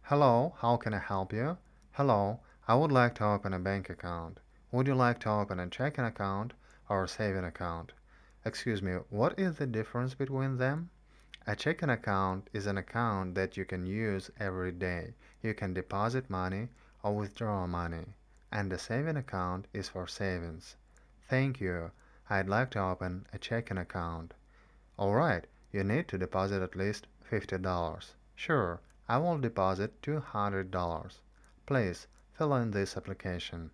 Hello, how can I help you? Hello, I would like to open a bank account. Would you like to open a checking account or a saving account? Excuse me, what is the difference between them? A checking account is an account that you can use every day. You can deposit money or withdraw money. And a saving account is for savings. Thank you. I'd like to open a checking account. All right, you need to deposit at least $50. Sure, I will deposit $200. Please fill in this application.